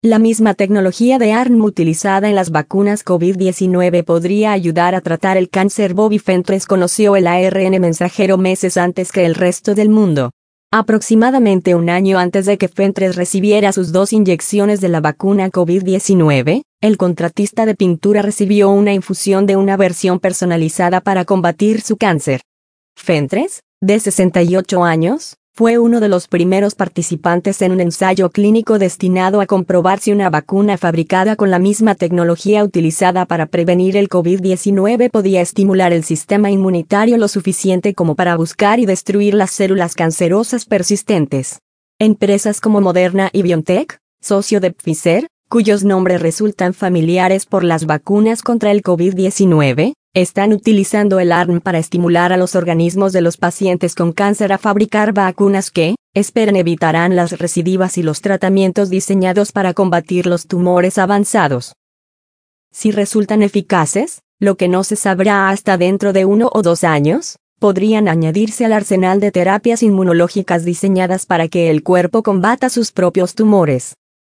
La misma tecnología de ARN utilizada en las vacunas COVID-19 podría ayudar a tratar el cáncer. Bobby Fentres conoció el ARN mensajero meses antes que el resto del mundo. Aproximadamente un año antes de que Fentres recibiera sus 2 inyecciones de la vacuna COVID-19, el contratista de pintura recibió una infusión de una versión personalizada para combatir su cáncer. Fentres, de 68 años, fue uno de los primeros participantes en un ensayo clínico destinado a comprobar si una vacuna fabricada con la misma tecnología utilizada para prevenir el COVID-19 podía estimular el sistema inmunitario lo suficiente como para buscar y destruir las células cancerosas persistentes. Empresas como Moderna y BioNTech, socio de Pfizer, cuyos nombres resultan familiares por las vacunas contra el COVID-19, están utilizando el ARN para estimular a los organismos de los pacientes con cáncer a fabricar vacunas que, esperan evitarán las recidivas y los tratamientos diseñados para combatir los tumores avanzados. Si resultan eficaces, lo que no se sabrá hasta dentro de 1 o 2 años, podrían añadirse al arsenal de terapias inmunológicas diseñadas para que el cuerpo combata sus propios tumores.